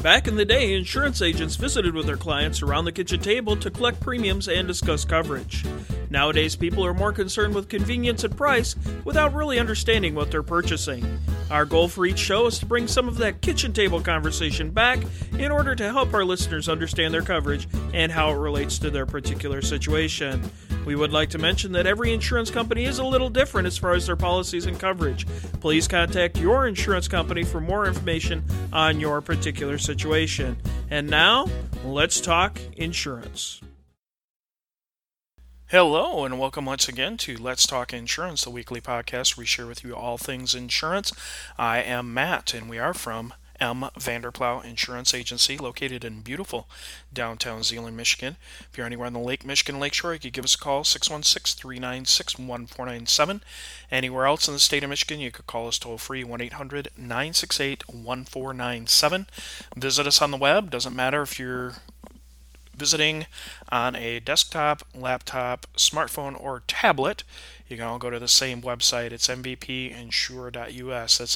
Back in the day, insurance agents visited with their clients around the kitchen table to collect premiums and discuss coverage. Nowadays, people are more concerned with convenience and price without really understanding what they're purchasing. Our goal for each show is to bring some of that kitchen table conversation back in order to help our listeners understand their coverage and how it relates to their particular situation. We would like to mention that every insurance company is a little different as far as their policies and coverage. Please contact your insurance company for more information on your particular situation. And now, let's talk insurance. Hello, and welcome once again to Let's Talk Insurance, the weekly podcast where we share with you all things insurance. I am Matt, and we are from M. Vanderplow Insurance Agency, located in beautiful downtown Zeeland, Michigan. If you're anywhere on the Lake Michigan Lakeshore, you can give us a call, 616-396-1497. Anywhere else in the state of Michigan, you could call us toll-free, 1-800-968-1497. Visit us on the web. Doesn't matter if you're visiting on a desktop, laptop, smartphone, or tablet. You can all go to the same website. It's mvpinsure.us. That's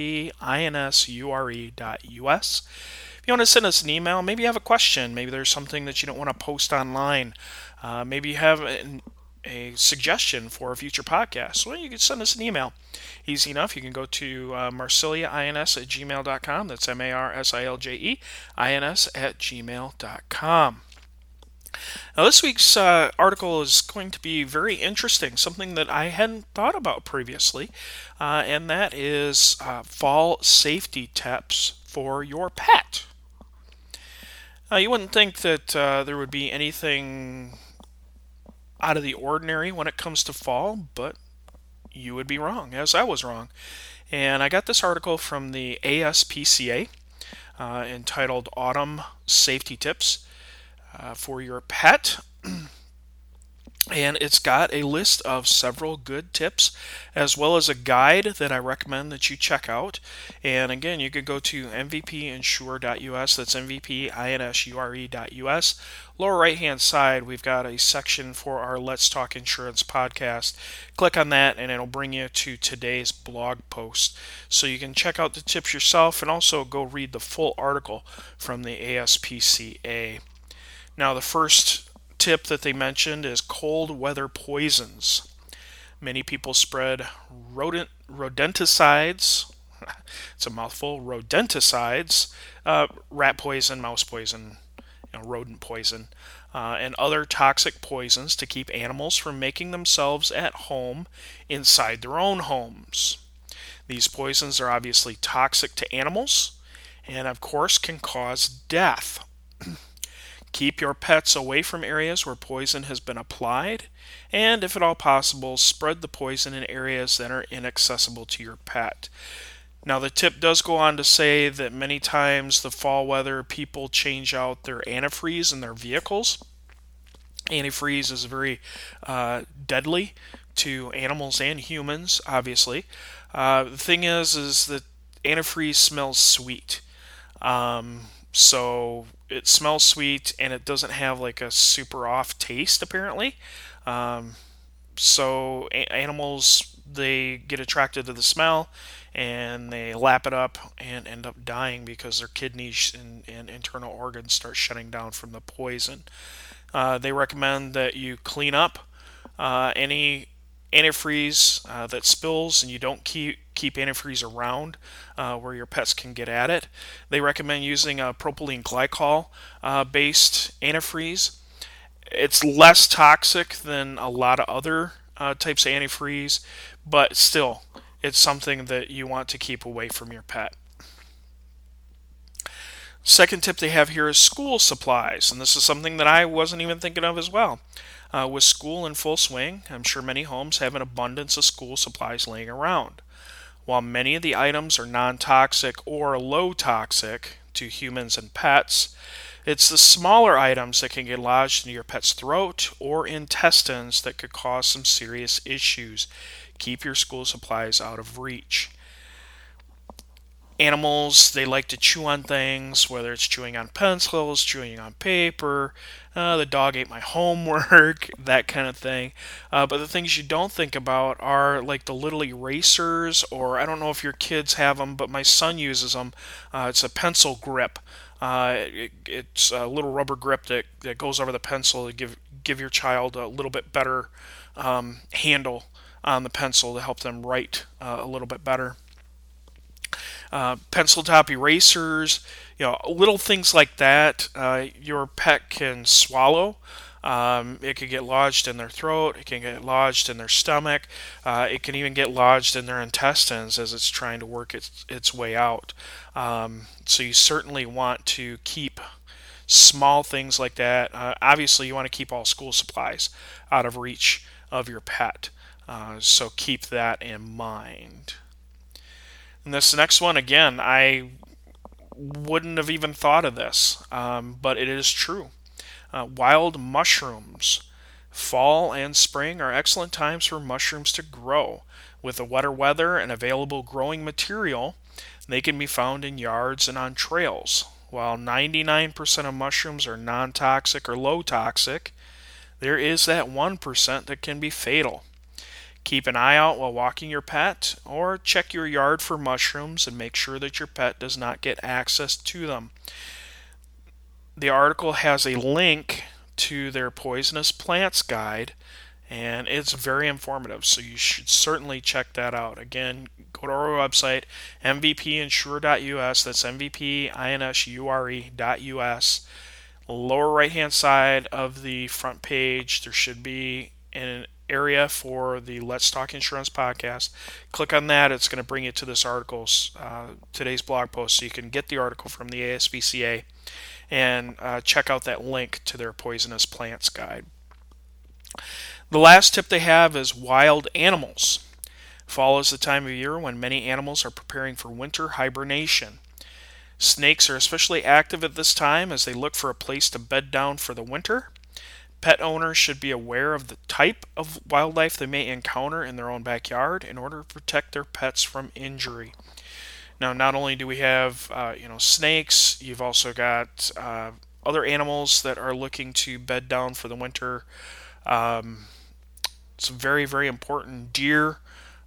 mvpinsure.us. If you want to send us an email, maybe you have a question, maybe there's something that you don't want to post online, maybe you have a suggestion for a future podcast, well, you can send us an email. Easy enough. You can go to marsiljeins@gmail.com. That's marsiljeins@gmail.com. Now, this week's article is going to be very interesting, something that I hadn't thought about previously, and that is fall safety tips for your pet. You wouldn't think that there would be anything out of the ordinary when it comes to fall, but you would be wrong, as I was wrong. And I got this article from the ASPCA entitled Autumn Safety Tips for your pet. And it's got a list of several good tips, as well as a guide that I recommend that you check out. And again, you could go to mvpinsure.us. That's mvpinsure.us. Lower right-hand side, we've got a section for our Let's Talk Insurance podcast. Click on that, and it'll bring you to today's blog post. So you can check out the tips yourself, and also go read the full article from the ASPCA. Now, the first tip that they mentioned is cold weather poisons. Many people spread rodenticides. It's a mouthful. Rodenticides, rat poison, mouse poison, rodent poison, and other toxic poisons to keep animals from making themselves at home inside their own homes. These poisons are obviously toxic to animals and, of course, can cause death. Keep your pets away from areas where poison has been applied, and if at all possible, spread the poison in areas that are inaccessible to your pet. Now, the tip does go on to say that many times the fall weather, people change out their antifreeze in their vehicles. Antifreeze is very deadly to animals and humans, obviously. The thing is that antifreeze smells sweet. So it smells sweet, and it doesn't have like a super off taste, apparently. So animals, they get attracted to the smell, and they lap it up and end up dying because their kidneys and internal organs start shutting down from the poison. They recommend that you clean up any antifreeze that spills, and you don't keep antifreeze around where your pets can get at it. They recommend using a propylene glycol based antifreeze. It's less toxic than a lot of other types of antifreeze, but still, it's something that you want to keep away from your pet. Second tip they have here is school supplies, and this is something that I wasn't even thinking of as well. With school in full swing, I'm sure many homes have an abundance of school supplies laying around. While many of the items are non-toxic or low toxic to humans and pets, it's the smaller items that can get lodged into your pet's throat or intestines that could cause some serious issues. Keep your school supplies out of reach. Animals, they like to chew on things, whether it's chewing on pencils, chewing on paper. The dog ate my homework, that kind of thing. But the things you don't think about are like the little erasers, or I don't know if your kids have them, but my son uses them. It's a pencil grip. It's a little rubber grip that goes over the pencil to give your child a little bit better handle on the pencil to help them write a little bit better. Pencil top erasers, little things like that. Your pet can swallow. It can get lodged in their throat. It can get lodged in their stomach. It can even get lodged in their intestines as it's trying to work its way out. So you certainly want to keep small things like that. Obviously, you want to keep all school supplies out of reach of your pet. So keep that in mind. And this next one, again, I wouldn't have even thought of this, but it is true. Wild mushrooms. Fall and spring are excellent times for mushrooms to grow. With the wetter weather and available growing material, they can be found in yards and on trails. While 99% of mushrooms are non toxic or low toxic, there is that 1% that can be fatal. Keep an eye out while walking your pet, or check your yard for mushrooms and make sure that your pet does not get access to them. The article has a link to their poisonous plants guide, and it's very informative, so you should certainly check that out. Again, go to our website, mvpinsure.us. That's mvpinsure.us. Lower right hand side of the front page, there should be an area for the Let's Talk Insurance podcast. Click on that. It's going to bring you to this article's today's blog post, so you can get the article from the ASPCA and check out that link to their poisonous plants guide. The last tip they have is wild animals. Fall is the time of year when many animals are preparing for winter hibernation. Snakes are especially active at this time as they look for a place to bed down for the winter. Pet owners should be aware of the type of wildlife they may encounter in their own backyard in order to protect their pets from injury. Now, not only do we have snakes, you've also got other animals that are looking to bed down for the winter. It's very, very important. Deer.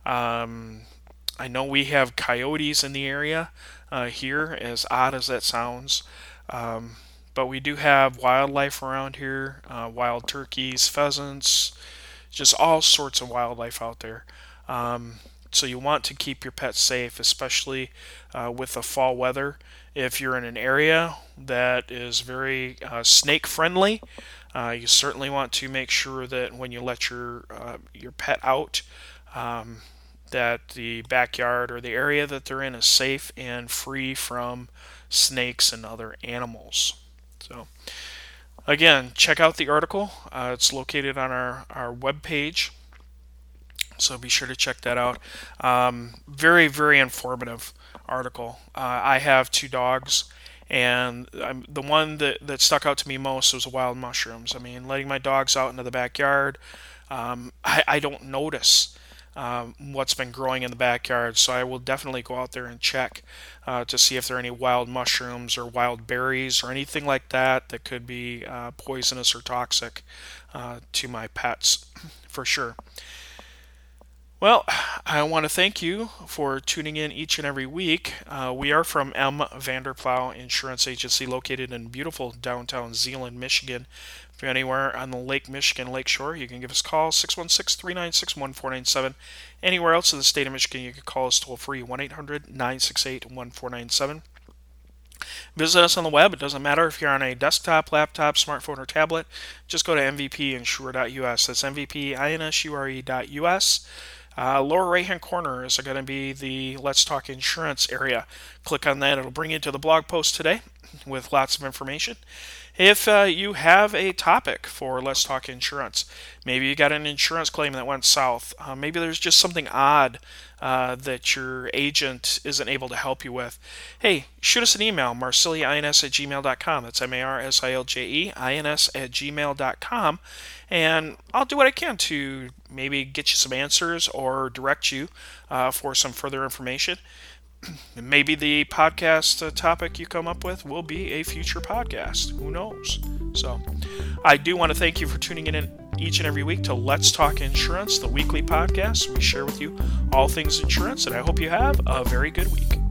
I know we have coyotes in the area here, as odd as that sounds. But we do have wildlife around here, wild turkeys, pheasants, just all sorts of wildlife out there. So you want to keep your pets safe, especially with the fall weather. If you're in an area that is very snake friendly, you certainly want to make sure that when you let your pet out, that the backyard or the area that they're in is safe and free from snakes and other animals. So, again, check out the article. It's located on our webpage, so be sure to check that out. Very, very informative article. I have two dogs, and the one that stuck out to me most was wild mushrooms. I mean, letting my dogs out into the backyard, I don't notice what's been growing in the backyard, so I will definitely go out there and check to see if there are any wild mushrooms or wild berries or anything like that that could be poisonous or toxic to my pets, for sure. Well, I want to thank you for tuning in each and every week. We are from M. Vanderplow Insurance Agency, located in beautiful downtown Zeeland, Michigan. If you're anywhere on the Lake Michigan Lakeshore, you can give us a call, 616-396-1497. Anywhere else in the state of Michigan, you can call us toll-free, 1-800-968-1497. Visit us on the web. It doesn't matter if you're on a desktop, laptop, smartphone, or tablet. Just go to mvpinsure.us. That's mvpinsure.us. Lower right-hand corner is going to be the Let's Talk Insurance area. Click on that. It'll bring you to the blog post today with lots of information. If you have a topic for Let's Talk Insurance, maybe you got an insurance claim that went south. Maybe there's just something odd that your agent isn't able to help you with. Hey, shoot us an email, marsiljeins@gmail.com. That's marsiljeins@gmail.com. And I'll do what I can to maybe get you some answers or direct you for some further information. Maybe the podcast topic you come up with will be a future podcast. Who knows? So, I do want to thank you for tuning in each and every week to Let's Talk Insurance, the weekly podcast. We share with you all things insurance, and I hope you have a very good week.